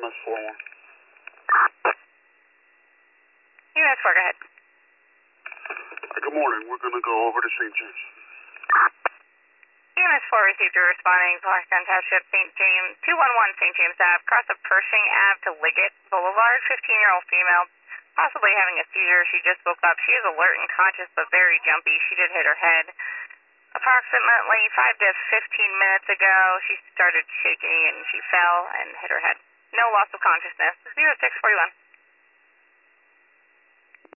EMS 41. EMS 4, go ahead. Good morning. We're going to go over to St. James. EMS 4 received a responding Clarkstown Township, St. James, 211 St. James Ave, cross of Pershing Ave to Liggett Boulevard, 15-year-old female, possibly having a seizure. She just woke up. She is alert and conscious, but very jumpy. She did hit her head. Approximately 5 to 15 minutes ago, she started shaking and she fell and hit her head. No loss of consciousness. 0641.